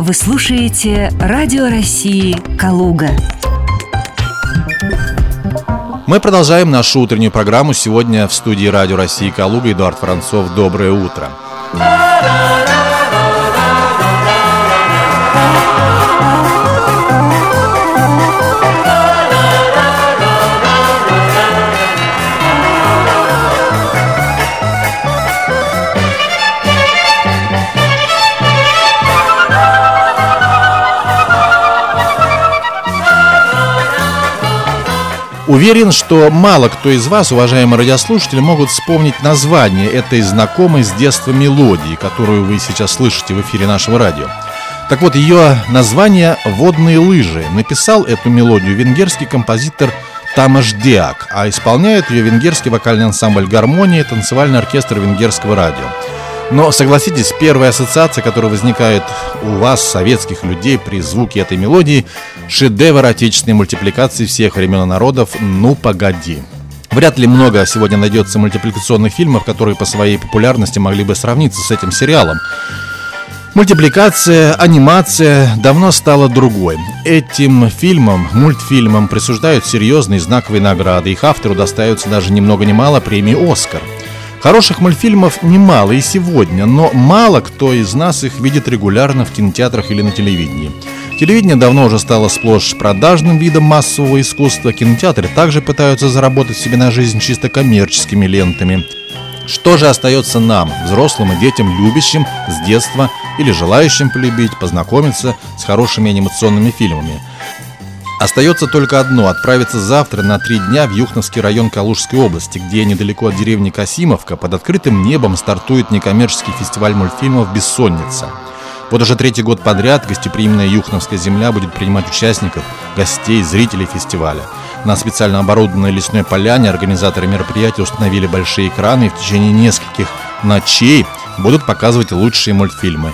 Вы слушаете Радио России «Калуга». Мы продолжаем нашу утреннюю программу. Сегодня в студии Радио России «Калуга» Эдуард Францов. Доброе утро. Уверен, что мало кто из вас, уважаемые радиослушатели, могут вспомнить название этой знакомой с детства мелодии, которую вы сейчас слышите в эфире нашего радио. Так вот, ее название «Водные лыжи». Написал эту мелодию венгерский композитор Тамаш Деак, а исполняет ее венгерский вокальный ансамбль «Гармония» и танцевальный оркестр венгерского радио. Но, согласитесь, первая ассоциация, которая возникает у вас, советских людей, при звуке этой мелодии — шедевр отечественной мультипликации всех времен и народов «Ну, погоди». Вряд ли много сегодня найдется мультипликационных фильмов, которые по своей популярности могли бы сравниться с этим сериалом. Мультипликация, анимация давно стала другой. Этим фильмам, мультфильмам присуждают серьезные знаковые награды. Их автору достается даже ни много ни мало премии «Оскар». Хороших мультфильмов немало и сегодня, но мало кто из нас их видит регулярно в кинотеатрах или на телевидении. Телевидение давно уже стало сплошь продажным видом массового искусства. Кинотеатры также пытаются заработать себе на жизнь чисто коммерческими лентами. Что же остается нам, взрослым и детям, любящим с детства или желающим полюбить, познакомиться с хорошими анимационными фильмами? Остается только одно – отправиться завтра на 3 дня в Юхновский район Калужской области, где недалеко от деревни Касимовка под открытым небом стартует некоммерческий фестиваль мультфильмов «Бессонница». Вот уже 3-й год подряд гостеприимная Юхновская земля будет принимать участников, гостей, зрителей фестиваля. На специально оборудованной лесной поляне организаторы мероприятия установили большие экраны и в течение нескольких ночей будут показывать лучшие мультфильмы.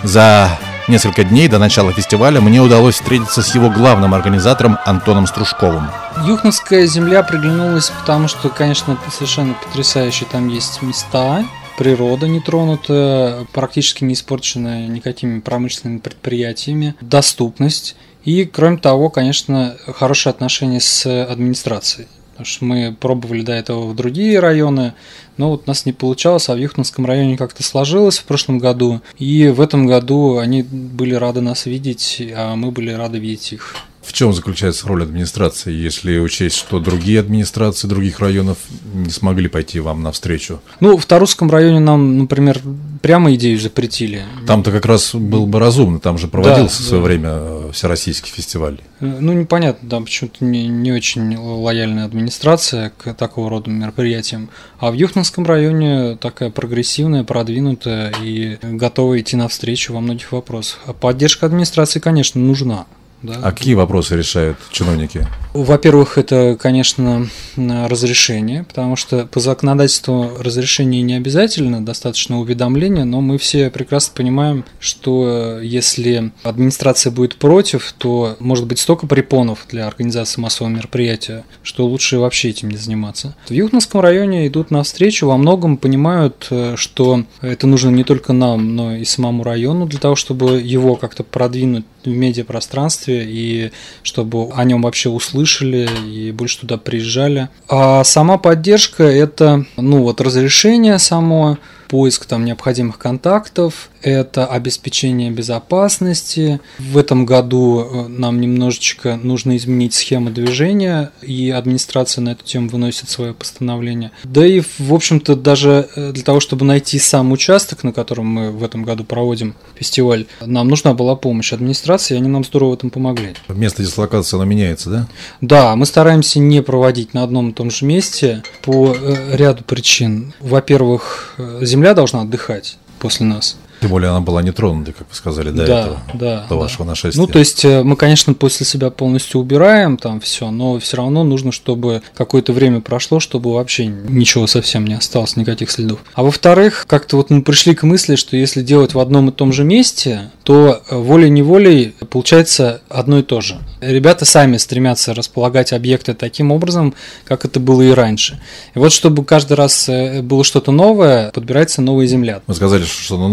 За несколько дней до начала фестиваля мне удалось встретиться с его главным организатором Антоном Стружковым. Юхновская земля приглянулась, потому что, конечно, совершенно потрясающие там есть места. Природа нетронутая, практически не испорченная никакими промышленными предприятиями, доступность и, кроме того, конечно, хорошие отношения с администрацией. Потому что мы пробовали до этого в другие районы, но вот у нас не получалось, а в Юхновском районе как-то сложилось в прошлом году. И в этом году они были рады нас видеть, а мы были рады видеть их. В чем заключается роль администрации, если учесть, что другие администрации других районов не смогли пойти вам навстречу? Ну, в Тарусском районе нам, например, прямо идею запретили. Там-то как раз было бы разумно, там же проводился в свое время всероссийский фестиваль. Ну, непонятно, там почему-то не очень лояльная администрация к такого рода мероприятиям. А в Юхновском районе такая прогрессивная, продвинутая и готова идти навстречу во многих вопросах. А поддержка администрации, конечно, нужна. Да. А какие вопросы решают чиновники? Во-первых, это, конечно, разрешение, потому что по законодательству разрешение не обязательно, достаточно уведомления, но мы все прекрасно понимаем, что если администрация будет против, то может быть столько препонов для организации массового мероприятия, что лучше вообще этим не заниматься. В Юхновском районе идут навстречу, во многом понимают, что это нужно не только нам, но и самому району для того, чтобы его как-то продвинуть в медиапространстве и чтобы о нем вообще услышали и больше туда приезжали. А сама поддержка – это разрешение само, поиск там необходимых контактов, это обеспечение безопасности. В этом году нам немножечко нужно изменить схему движения, и администрация на эту тему выносит свое постановление. Да и, в общем-то, даже для того, чтобы найти сам участок, на котором мы в этом году проводим фестиваль, нам нужна была помощь администрации, и они нам здорово в этом помогли. Место дислокации, оно меняется, да? Да, мы стараемся не проводить на одном и том же месте по ряду причин. Во-первых, земля должна отдыхать после нас. Тем более она была не тронута, как вы сказали, до этого, до вашего нашествия. Ну, то есть мы, конечно, после себя полностью убираем там все, но все равно нужно, чтобы какое-то время прошло, чтобы вообще ничего совсем не осталось, никаких следов. А во-вторых, как-то вот мы пришли к мысли, что если делать в одном и том же месте, то волей-неволей получается одно и то же. Ребята сами стремятся располагать объекты таким образом, как это было и раньше. И вот чтобы каждый раз было что-то новое, подбирается новая земля. Вы сказали, что что-то новое, чтобы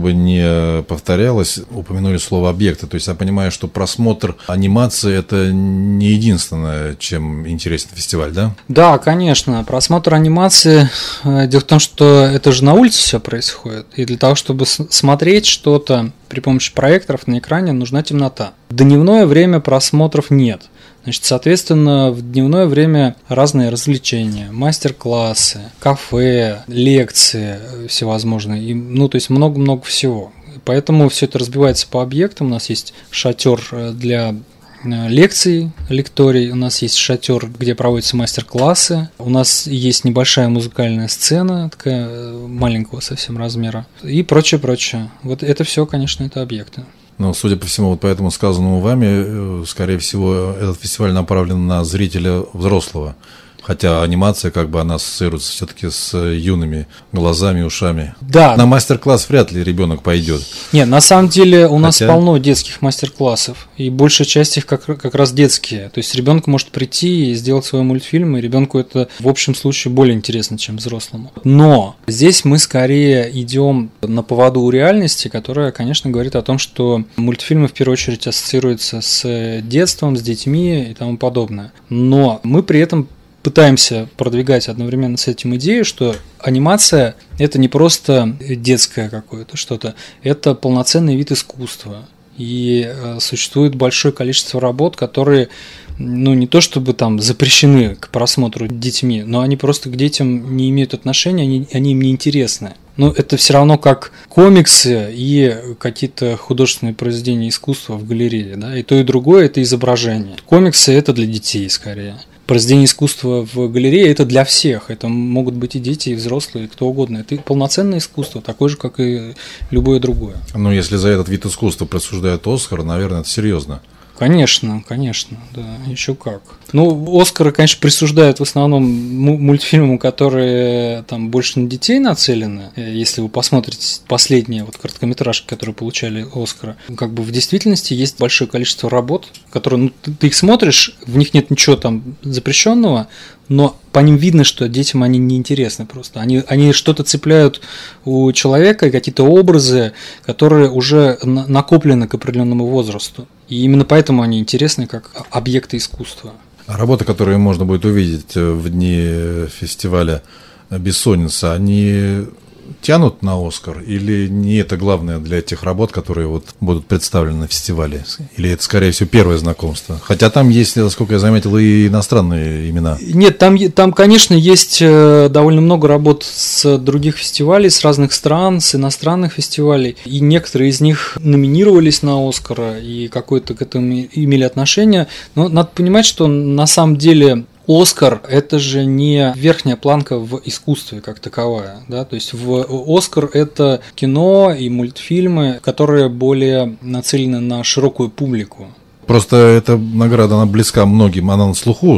чтобы не повторялось, упомянули слово «объекты». То есть я понимаю, что просмотр анимации – это не единственное, чем интересен фестиваль, да? Да, конечно. Просмотр анимации. Дело в том, что это же на улице все происходит. И для того, чтобы смотреть что-то при помощи проекторов на экране, нужна темнота. В дневное время просмотров нет. Значит, соответственно, в дневное время разные развлечения, мастер-классы, кафе, лекции всевозможные, то есть много-много всего. Поэтому все это разбивается по объектам. У нас есть шатер для лекций, лекторий, у нас есть шатер, где проводятся мастер-классы, у нас есть небольшая музыкальная сцена, такая маленького совсем размера, и прочее. Вот это все, конечно, это объекты. Но, судя по всему, вот по этому сказанному вами, скорее всего, этот фестиваль направлен на зрителя взрослого. Хотя анимация, она ассоциируется все-таки с юными глазами и ушами. Да. На мастер-класс вряд ли ребенок пойдет. Нет, на самом деле у нас полно детских мастер-классов, и большая часть их как раз детские. То есть ребенок может прийти и сделать свой мультфильм, и ребенку это в общем случае более интересно, чем взрослому. Но здесь мы скорее идем на поводу у реальности, которая, конечно, говорит о том, что мультфильмы в первую очередь ассоциируются с детством, с детьми и тому подобное. Но мы при этом пытаемся продвигать одновременно с этим идею, что анимация – это не просто детское какое-то что-то, это полноценный вид искусства. И существует большое количество работ, которые, не то чтобы там запрещены к просмотру детьми, но они просто к детям не имеют отношения, они им не интересны. Но это все равно как комиксы и какие-то художественные произведения искусства в галерее. Да? И то, и другое – это изображение. Комиксы – это для детей скорее. Произведение искусства в галерее – это для всех. Это могут быть и дети, и взрослые, и кто угодно. Это полноценное искусство, такое же, как и любое другое. Но если за этот вид искусства присуждают «Оскар», наверное, это серьезно. Конечно, да, еще как. Оскары, конечно, присуждают в основном мультфильмам, которые там больше на детей нацелены. Если вы посмотрите последние короткометражки, которые получали Оскара, в действительности есть большое количество работ, которые, ты их смотришь, в них нет ничего там запрещенного, но по ним видно, что детям они неинтересны просто. Они что-то цепляют у человека, какие-то образы, которые уже накоплены к определенному возрасту. И именно поэтому они интересны как объекты искусства. Работы, которые можно будет увидеть в дни фестиваля «Бессонница», они тянут на «Оскар» или не это главное для тех работ, которые будут представлены на фестивале? Или это, скорее всего, первое знакомство? Хотя там есть, насколько я заметил, и иностранные имена. Нет, там, конечно, есть довольно много работ с других фестивалей, с разных стран, с иностранных фестивалей. И некоторые из них номинировались на «Оскара» и какое-то к этому имели отношение. Но надо понимать, что на самом деле «Оскар» – это же не верхняя планка в искусстве как таковая, да, то есть «Оскар» – это кино и мультфильмы, которые более нацелены на широкую публику. Просто эта награда, она близка многим, она на слуху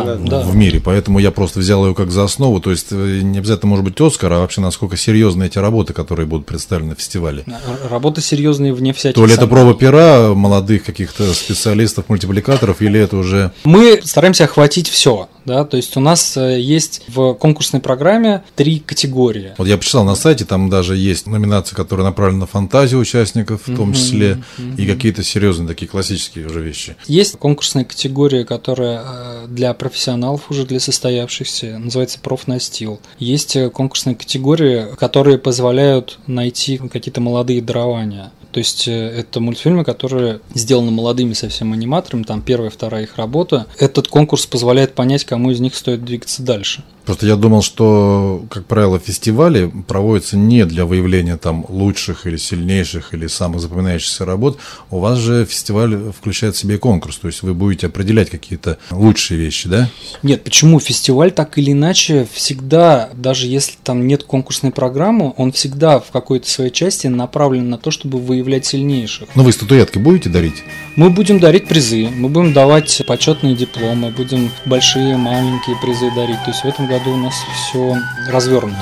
в мире, поэтому я просто взял ее как за основу, то есть не обязательно может быть «Оскар», а вообще насколько серьезны эти работы, которые будут представлены на фестивале. Работы серьезные вне всяких сомнений. То ли это проба пера молодых каких-то специалистов, мультипликаторов, или это уже… Мы стараемся охватить все. Да, то есть у нас есть в конкурсной программе 3 категории. Вот я почитал на сайте, там даже есть номинации, которые направлены на фантазию участников, в том числе, и какие-то серьезные такие классические уже вещи. Есть конкурсная категория, которая для профессионалов, уже для состоявшихся, называется «Профнастил». Есть конкурсные категории, которые позволяют найти какие-то молодые дарования. То есть это мультфильмы, которые сделаны молодыми совсем аниматорами, там первая, вторая их работа. Этот конкурс позволяет понять, кому из них стоит двигаться дальше. Просто я думал, что, как правило, фестивали проводятся не для выявления там лучших или сильнейших или самых запоминающихся работ. У вас же фестиваль включает в себе конкурс, то есть вы будете определять какие-то лучшие вещи, да? Нет, почему? Фестиваль так или иначе всегда, даже если там нет конкурсной программы, он всегда в какой-то своей части направлен на то, чтобы выявлять сильнейших. Но вы статуэтки будете дарить? Мы будем дарить призы, мы будем давать почетные дипломы, будем большие, маленькие призы дарить. То есть в этом году у нас все развернуто.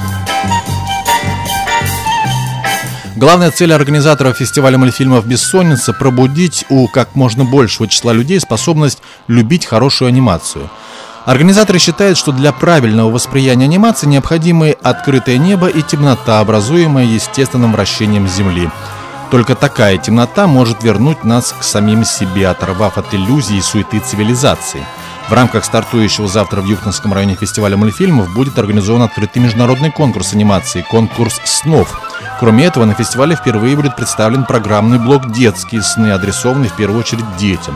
Главная цель организаторов фестиваля мультфильмов «Бессонница» – пробудить у как можно большего числа людей способность любить хорошую анимацию. Организаторы считают, что для правильного восприятия анимации необходимы открытое небо и темнота, образуемая естественным вращением Земли. Только такая темнота может вернуть нас к самим себе, оторвав от иллюзий и суеты цивилизации. В рамках стартующего завтра в Юхновском районе фестиваля мультфильмов будет организован открытый международный конкурс анимации «Конкурс снов». Кроме этого, на фестивале впервые будет представлен программный блок «Детские сны», адресованный в первую очередь детям.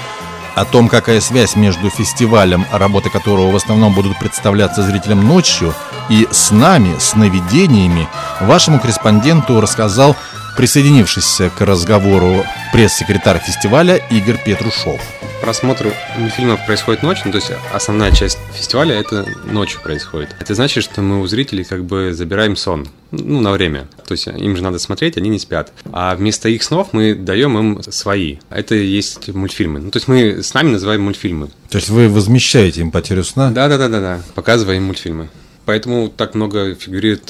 О том, какая связь между фестивалем, работы которого в основном будут представляться зрителям ночью, и снами, сновидениями, вашему корреспонденту рассказал присоединившийся к разговору пресс-секретарь фестиваля Игорь Петрушов. Просмотр мультфильмов происходит ночью, то есть основная часть фестиваля это ночью происходит. Это значит, что мы у зрителей как бы забираем сон, на время. То есть им же надо смотреть, они не спят. А вместо их снов мы даем им свои. Это и есть мультфильмы. То есть мы с нами называем мультфильмы. То есть вы возмещаете им потерю сна? Да. Показываем мультфильмы. Поэтому так много фигурирует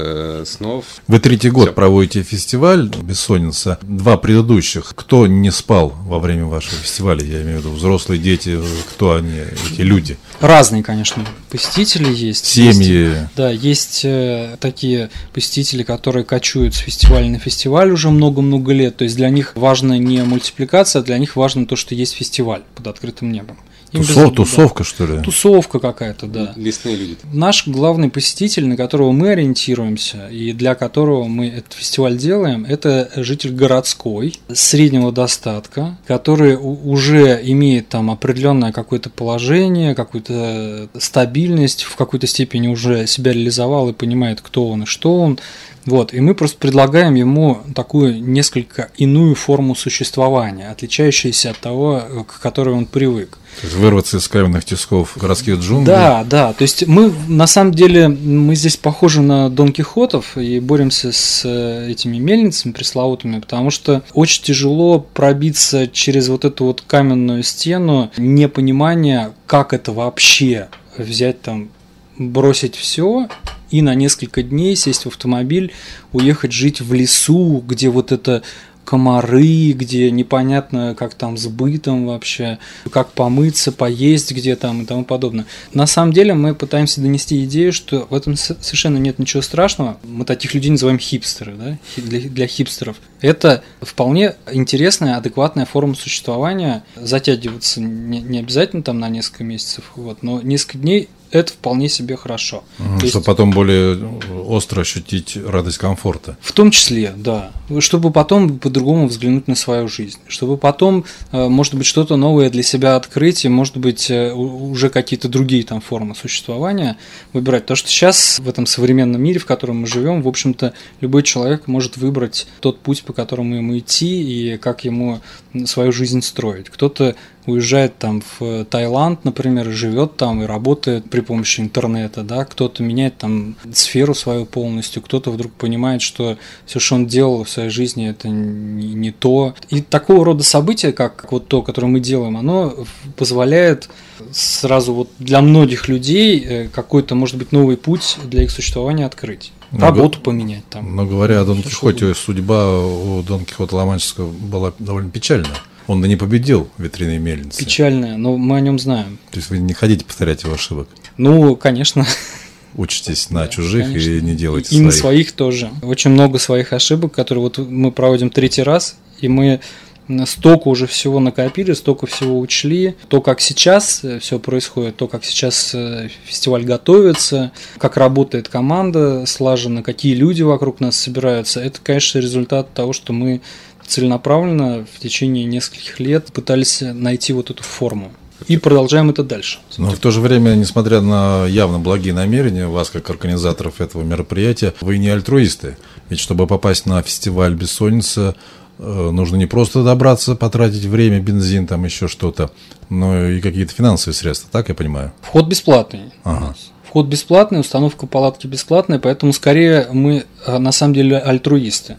снов. Вы третий год проводите фестиваль «Бессонница». 2 предыдущих. Кто не спал во время вашего фестиваля? Я имею в виду взрослые, дети. Кто они, эти люди? Разные, конечно, посетители есть. Семьи. Есть такие посетители, которые кочуют с фестиваля на фестиваль уже много-много лет. То есть для них важна не мультипликация, а для них важно то, что есть фестиваль под открытым небом. Тусовка, что ли? Тусовка какая-то, да. Лесные люди. Наш главный посетитель, на которого мы ориентируемся и для которого мы этот фестиваль делаем, это житель городской, среднего достатка, который уже имеет там определенное какое-то положение, какую-то стабильность, в какой-то степени уже себя реализовал и понимает, кто он и что он. И мы просто предлагаем ему такую несколько иную форму существования, отличающуюся от того, к которой он привык. То есть вырваться из каменных тисков городских джунглей? Да. То есть мы, на самом деле, мы здесь похожи на Дон Кихотов и боремся с этими мельницами пресловутыми, потому что очень тяжело пробиться через вот эту вот каменную стену непонимания, как это вообще взять там, бросить все и на несколько дней сесть в автомобиль, уехать жить в лесу, где вот это комары, где непонятно, как там с бытом вообще, как помыться, поесть где там и тому подобное. На самом деле мы пытаемся донести идею, что в этом совершенно нет ничего страшного. Мы таких людей называем хипстеры, да? Для хипстеров. Это вполне интересная, адекватная форма существования. Затягиваться не обязательно там на несколько месяцев, но несколько дней это вполне себе хорошо. Чтобы потом более остро ощутить радость комфорта. В том числе, да. Чтобы потом по-другому взглянуть на свою жизнь. Чтобы потом, может быть, что-то новое для себя открыть, и, может быть, уже какие-то другие там формы существования выбирать. Потому что сейчас в этом современном мире, в котором мы живем, в общем-то, любой человек может выбрать тот путь, по которому ему идти, и как ему свою жизнь строить. Кто-то уезжает там в Таиланд, например, и живет там и работает при помощи интернета, да, кто-то меняет там сферу свою полностью, кто-то вдруг понимает, что все, что он делал в своей жизни, это не то. И такого рода события, как вот то, которое мы делаем, оно позволяет сразу вот для многих людей какой-то, может быть, новый путь для их существования открыть. Работу поменять там. Но говоря о Дон Кихоте, судьба у Дон Кихота Ла-Манческого была довольно печальная. Он не победил ветряной мельницы. Печальная, но мы о нем знаем. То есть вы не хотите повторять его ошибок? Конечно. Учитесь на чужих, конечно. И не делайте своих. И на своих тоже. Очень много своих ошибок, которые вот мы проводим 3-й раз, и мы столько уже всего накопили, столько всего учли. То, как сейчас все происходит, то, как сейчас фестиваль готовится, как работает команда слаженно, какие люди вокруг нас собираются, это, конечно, результат того, что мы целенаправленно в течение нескольких лет пытались найти вот эту форму. И продолжаем это дальше. Но в то же время, несмотря на явно благие намерения вас, как организаторов этого мероприятия, вы не альтруисты. Ведь чтобы попасть на фестиваль «Бессонница», нужно не просто добраться, потратить время, бензин, там еще что-то, но и какие-то финансовые средства, так я понимаю? Вход бесплатный. Ага. Вход бесплатный, установка палатки бесплатная, поэтому скорее мы на самом деле альтруисты.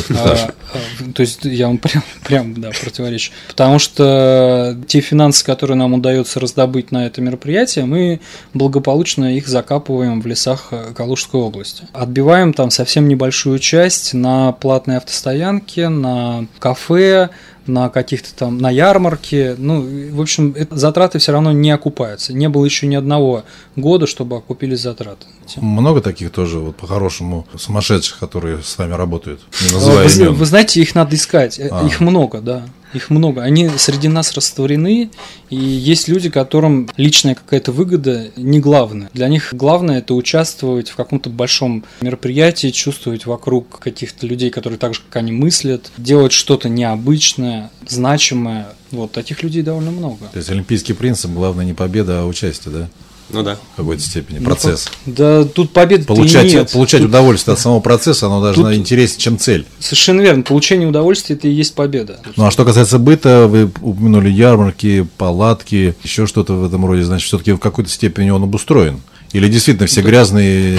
То есть я вам прям противоречу. Потому что те финансы, которые нам удается раздобыть на это мероприятие, мы благополучно их закапываем в лесах Калужской области. Отбиваем там совсем небольшую часть на платной автостоянке, на кафе, на каких-то там, на ярмарке. В общем, затраты все равно не окупаются. Не было еще ни одного года, чтобы окупились затраты. Много таких тоже, вот по-хорошему, сумасшедших, которые с вами работают, не называя имен. Вы знаете, их надо искать. Их много, да. Их много. Они среди нас растворены, и есть люди, которым личная какая-то выгода не главная. Для них главное – это участвовать в каком-то большом мероприятии, чувствовать вокруг каких-то людей, которые так же, как они, мыслят, делать что-то необычное, значимое. Вот, таких людей довольно много. То есть олимпийский принцип – главное не победа, а участие, да? Ну да. В какой-то степени. Процесс. Да, тут победы нет. Получать удовольствие от самого процесса, оно даже интереснее, чем цель. Совершенно верно. Получение удовольствия – это и есть победа. Ну, а что касается быта, вы упомянули ярмарки, палатки, еще что-то в этом роде. Значит, все-таки в какой-то степени он обустроен. Или действительно все грязные,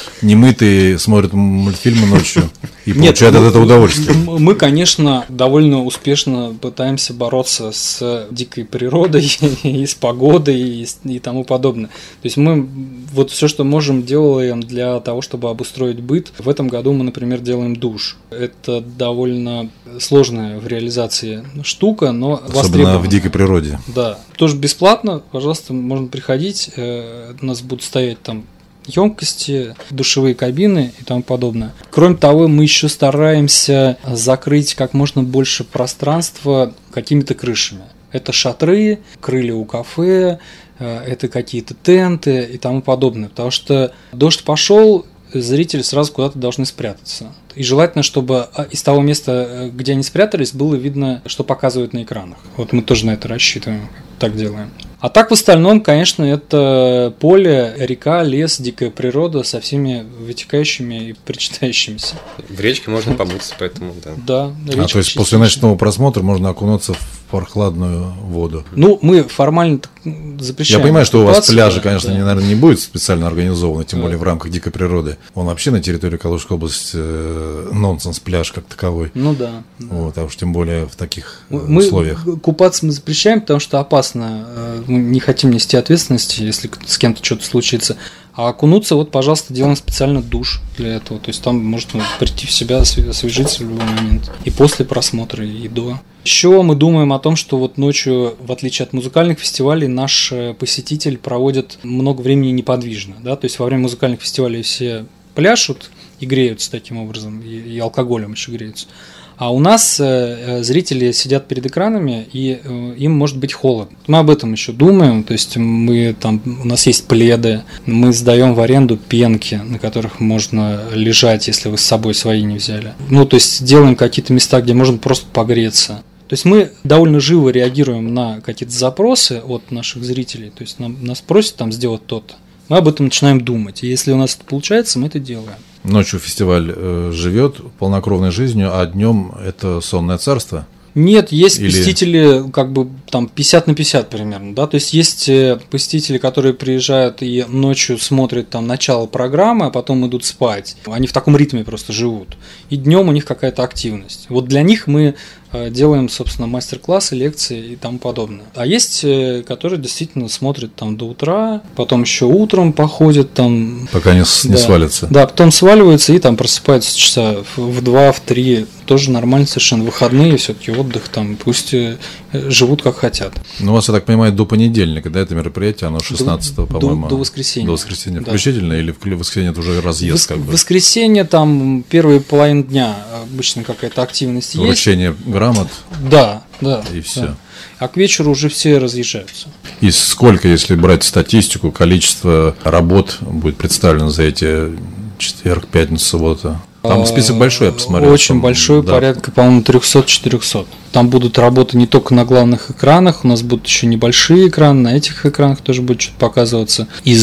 немытые смотрят мультфильмы ночью и получают от этого удовольствие? Мы, конечно, довольно успешно пытаемся бороться с дикой природой и с погодой и тому подобное. То есть мы вот все, что можем, делаем для того, чтобы обустроить быт. В этом году мы, например, делаем душ. Это довольно сложная в реализации штука, но востребована. Особенно в дикой природе. Да. Тоже бесплатно, пожалуйста, можно приходить. У нас будут стоять там емкости, душевые кабины и тому подобное. Кроме того, мы еще стараемся закрыть как можно больше пространства какими-то крышами. Это шатры, крылья у кафе, это какие-то тенты и тому подобное. Потому что дождь пошел, зрители сразу куда-то должны спрятаться. И желательно, чтобы из того места, где они спрятались, было видно, что показывают на экранах. Вот мы тоже на это рассчитываем, так делаем. А так в остальном, конечно, это поле, река, лес, дикая природа со всеми вытекающими и причитающимися. В речке можно помыться, поэтому да. Да. То есть после ночного просмотра можно окунуться в прохладную воду. Ну, мы формально запрещаем. Я понимаю, что у вас пляжи, конечно, наверное, не будет специально организованы, тем более в рамках дикой природы. Он вообще на территории Калужской области нонсенс пляж как таковой. Ну да. Вот, а уж тем более в таких условиях. Купаться мы запрещаем, потому что опасно. Мы не хотим нести ответственности, если с кем-то что-то случится. А окунуться, вот, пожалуйста, делаем специально душ для этого. То есть там можно прийти в себя, освежиться в любой момент. И после просмотра, и до. Еще мы думаем о том, что вот ночью, в отличие от музыкальных фестивалей, наш посетитель проводит много времени неподвижно. Да? То есть во время музыкальных фестивалей все пляшут и греются таким образом, и алкоголем еще греются. А у нас зрители сидят перед экранами, и им может быть холодно. Мы об этом еще думаем, то есть у нас есть пледы, мы сдаем в аренду пенки, на которых можно лежать, если вы с собой свои не взяли. Ну, то есть делаем какие-то места, где можно просто погреться. То есть мы довольно живо реагируем на какие-то запросы от наших зрителей, то есть нас просят там сделать то-то. Мы об этом начинаем думать, и если у нас это получается, мы это делаем. Ночью фестиваль живет полнокровной жизнью, а днем это сонное царство? Нет, есть посетители как бы там 50 на 50 примерно, да, то есть есть посетители, которые приезжают и ночью смотрят там начало программы, а потом идут спать. Они в таком ритме просто живут. И днем у них какая-то активность. Вот для них мы делаем, собственно, мастер-классы, лекции и тому подобное. А есть, которые действительно смотрят там до утра, потом еще утром походят там. Пока не свалятся. Да, потом сваливаются и там просыпаются часа в 2, в 3. Тоже нормально совершенно. Выходные, все-таки отдых там, пусть живут как хотят. Ну, у вас, я так понимаю, до понедельника, да, это мероприятие, оно 16-го, по-моему. До воскресенья. До воскресенья включительно, да. Или в воскресенье это уже разъезд как бы? В воскресенье там первые половины дня обычно какая-то активность есть. Вручение грамот. Да. И все. Да. А к вечеру уже все разъезжаются. И сколько, если брать статистику, количество работ будет представлено за эти четверг, пятницу, субботу? Там список большой, я посмотрел. Очень большой, да. Порядка, по-моему, 300-400. Там будут работы не только на главных экранах, у нас будут еще небольшие экраны, на этих экранах тоже будет что-то показываться.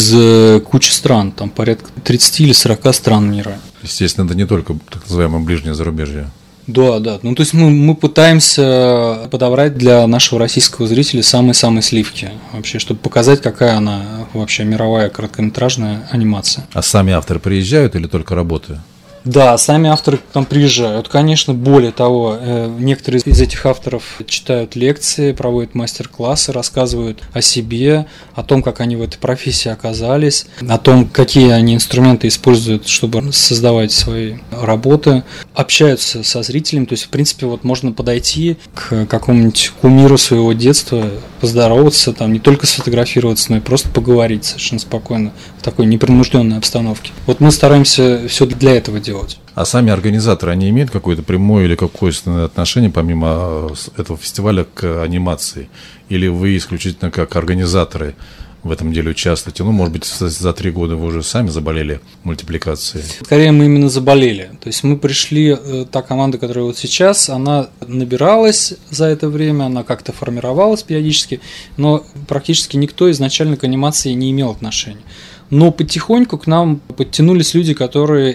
Из кучи стран, там порядка 30 или 40 стран мира. Естественно, это не только так называемое ближнее зарубежье. Да. Ну, то есть мы пытаемся подобрать для нашего российского зрителя самые-самые сливки вообще, чтобы показать, какая она вообще мировая короткометражная анимация. А сами авторы приезжают или только работы? Да, сами авторы к нам приезжают. Конечно, более того, некоторые из этих авторов читают лекции, проводят мастер-классы, рассказывают о себе, о том, как они в этой профессии оказались, о том, какие они инструменты используют, чтобы создавать свои работы, общаются со зрителем. То есть, в принципе, вот можно подойти к какому-нибудь кумиру своего детства, поздороваться, там не только сфотографироваться, но и просто поговорить совершенно спокойно в такой непринужденной обстановке. Вот мы стараемся все для этого делать. А сами организаторы, они имеют какое-то прямое или косвенное отношение, помимо этого фестиваля, к анимации? Или вы исключительно как организаторы в этом деле участвуете? Ну, может быть, за 3 года вы уже сами заболели мультипликацией? Скорее, мы именно заболели. То есть мы пришли, та команда, которая вот сейчас, она набиралась за это время, она как-то формировалась периодически, но практически никто изначально к анимации не имел отношения. Но потихоньку к нам подтянулись люди, которые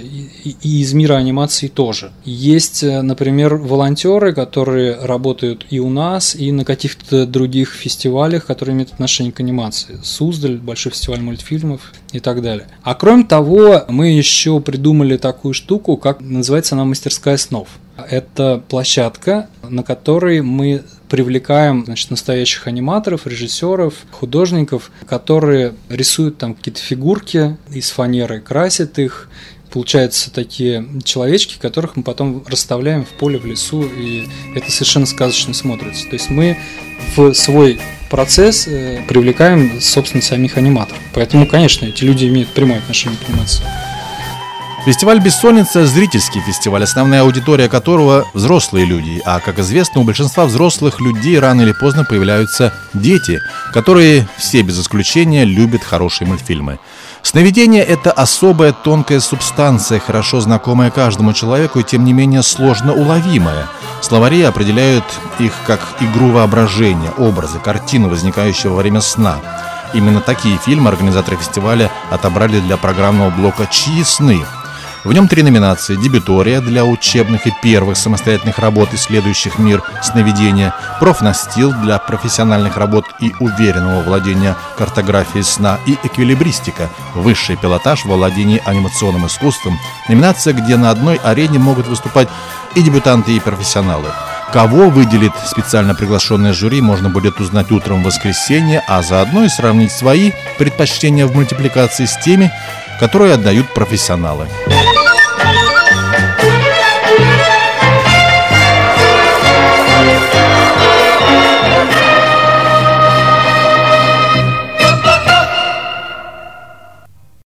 и из мира анимации тоже. Есть, например, волонтеры, которые работают и у нас, и на каких-то других фестивалях, которые имеют отношение к анимации. Суздаль, Большой фестиваль мультфильмов и так далее. А кроме того, мы еще придумали такую штуку, как называется она «Мастерская снов». Это площадка, на которой мы привлекаем, значит, настоящих аниматоров, режиссеров, художников, которые рисуют там какие-то фигурки из фанеры, красят их. Получаются такие человечки, которых мы потом расставляем в поле, в лесу, и это совершенно сказочно смотрится. То есть мы в свой процесс привлекаем, собственно, самих аниматоров. Поэтому, конечно, эти люди имеют прямое отношение к анимации. Фестиваль «Бессонница» – зрительский фестиваль, основная аудитория которого – взрослые люди. А, как известно, у большинства взрослых людей рано или поздно появляются дети, которые все без исключения любят хорошие мультфильмы. Сновидение – это особая тонкая субстанция, хорошо знакомая каждому человеку и, тем не менее, сложно уловимая. Словари определяют их как игру воображения, образы, картины, возникающие во время сна. Именно такие фильмы организаторы фестиваля отобрали для программного блока «Чьи сны?». В нем 3 номинации: дебютория для учебных и первых самостоятельных работ, исследующих мир сновидения, профнастил для профессиональных работ и уверенного владения картографией сна, и эквилибристика, высший пилотаж в владении анимационным искусством, номинация, где на одной арене могут выступать и дебютанты, и профессионалы. Кого выделит специально приглашенное жюри, можно будет узнать утром в воскресенье, а заодно и сравнить свои предпочтения в мультипликации с теми, которые отдают профессионалы.